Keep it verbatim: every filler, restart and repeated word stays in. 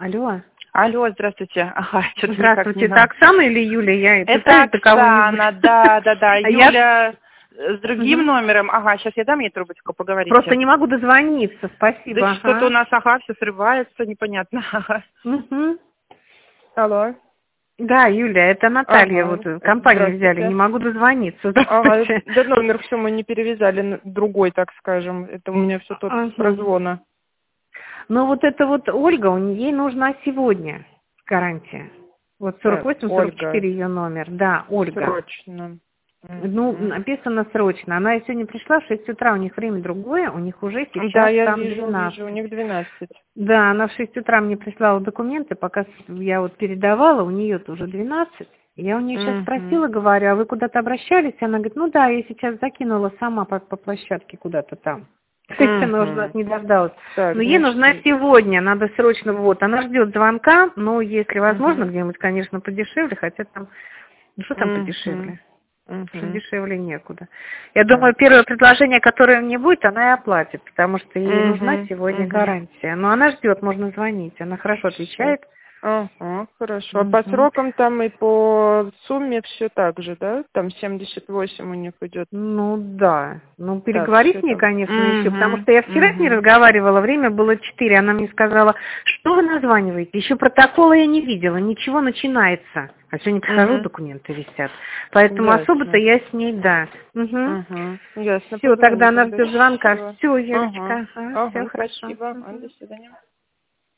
Алло. Алло, здравствуйте. Ага, что-то Здравствуйте, это Оксана или Юля? Я это пытаюсь Оксана, да, да, да. А Юля я- с другим Мгм. номером. Ага, сейчас я дам ей трубочку, поговорите. Просто не могу дозвониться, спасибо. Да ага. что-то у нас, ага, все срывается, непонятно. Мгм. Алло. Да, Юля, это Наталья, Ага, вот э, компанию взяли, здравствуйте. не могу дозвониться. Ага, Здравствуйте. да номер все мы не перевязали, н- другой, так скажем. Это у меня все тот с Ага. прозвона. Ну вот это вот Ольга, у нее ей нужна сегодня гарантия. Вот сорок Так, восемь сорок Ольга, четыре ее номер. Да, Ольга. срочно. Ну, Мгм. написано срочно. Она сегодня пришла в шесть утра, у них время другое, у них уже Да, сейчас я там вижу, двенадцать. вижу, у них двенадцать. Да, она в шесть утра мне прислала документы, пока я вот передавала, у нее тоже двенадцать. Я у нее сейчас Мгм. спросила, говорю, а вы куда-то обращались? Она говорит, ну да, я сейчас закинула сама по, по площадке куда-то там. То есть она уже нас Мгм. не дождалась. Так, Но ей значит, нужна сегодня, надо срочно, вот. Она ждет звонка, но если возможно, мгм. где-нибудь, конечно, подешевле, хотя там, ну что там Мгм. подешевле? Что Мгм. дешевле некуда. Я думаю, Так. первое предложение, которое мне будет, она и оплатит, потому что ей нужна Мгм. сегодня Мгм. гарантия. Но она ждет, можно звонить. Она хорошо Всё. отвечает. Ага, хорошо. А по Мгм. срокам там и по сумме все так же, да? Там семьдесят восемь у них идет. Ну да. Ну Так, переговори все с ней, там. конечно, еще, потому Угу. что я вчера с ней Угу. разговаривала, время было четыре. Она мне сказала, что вы названиваете? Еще протокола я не видела, ничего начинается. А сегодня прихожу, Угу. документы висят. Поэтому особо-то Ясно. я с ней, да. Угу. Угу. Ясно, Все, тогда позвоню она тогда. ждет звонка. Счастливо. Все, Ага. Юлечка, ага, все Ага, хорошо. спасибо. А, Мгм. до свидания.